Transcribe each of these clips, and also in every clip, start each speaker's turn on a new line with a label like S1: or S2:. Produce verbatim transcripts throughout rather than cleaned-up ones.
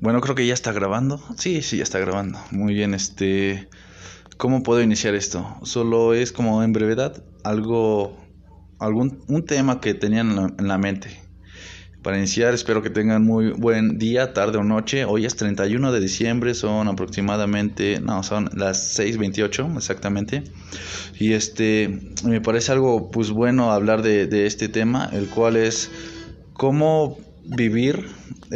S1: Bueno, creo que ya está grabando. Sí, sí, ya está grabando. Muy bien, este... ¿Cómo puedo iniciar esto? Solo es como en brevedad algo, algún un tema que tenían en la, en la mente. Para iniciar, espero que tengan muy buen día, tarde o noche. Hoy es treinta y uno de diciembre, son aproximadamente, no, son las seis veintiocho exactamente. Y este, me parece algo pues bueno hablar de, de este tema, el cual es cómo vivir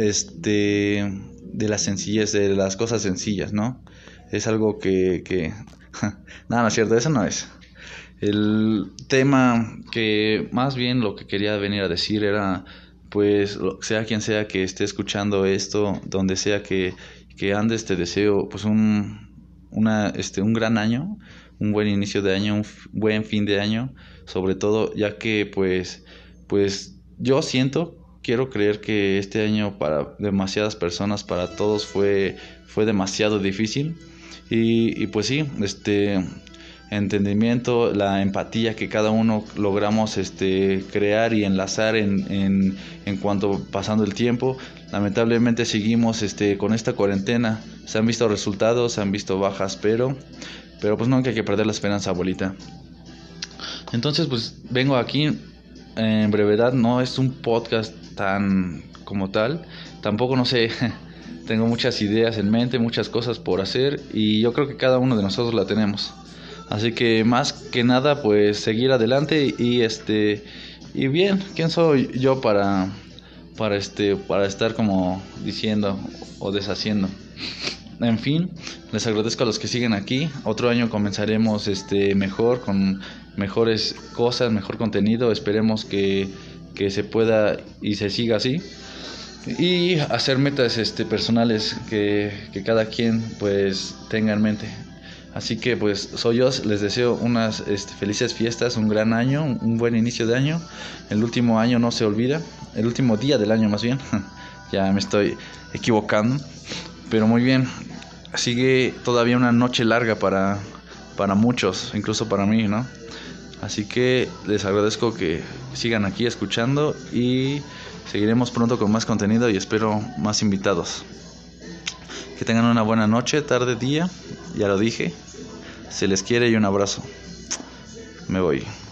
S1: este de la sencillez, de las cosas sencillas, ¿no? Es algo que, que... nada, no es cierto, eso no es. El tema que más bien lo que quería venir a decir era, pues, sea quien sea que esté escuchando esto, donde sea que, que andes, te deseo, pues, un, una, este, un gran año, un buen inicio de año, un f- buen fin de año, sobre todo, ya que, pues, pues, yo siento, quiero creer que este año para demasiadas personas, para todos fue, fue demasiado difícil. Y, y pues sí, este entendimiento, la empatía que cada uno logramos este crear y enlazar en, en, en cuanto pasando el tiempo. Lamentablemente seguimos este con esta cuarentena. Se han visto resultados, se han visto bajas, pero pero pues nunca hay que perder la esperanza, abuelita. Entonces, pues vengo aquí en brevedad, no es un podcast tan como tal, tampoco no sé, tengo muchas ideas en mente, muchas cosas por hacer y yo creo que cada uno de nosotros la tenemos. Así que más que nada, pues seguir adelante y este y bien, ¿quién soy yo para para este para estar como diciendo o deshaciendo? En fin, les agradezco a los que siguen aquí. Otro año comenzaremos este mejor, con mejores cosas, mejor contenido. Esperemos que, que se pueda y se siga así. Y hacer metas este personales que, que cada quien pues tenga en mente. Así que pues soy yo, les deseo unas este, felices fiestas, un gran año, un buen inicio de año. El último año no se olvida, el último día del año más bien. Ya me estoy equivocando. Pero muy bien, sigue todavía una noche larga para, para muchos, incluso para mí, ¿no? Así que les agradezco que sigan aquí escuchando y seguiremos pronto con más contenido y espero más invitados. Que tengan una buena noche, tarde, día, ya lo dije. Se les quiere y un abrazo. Me voy.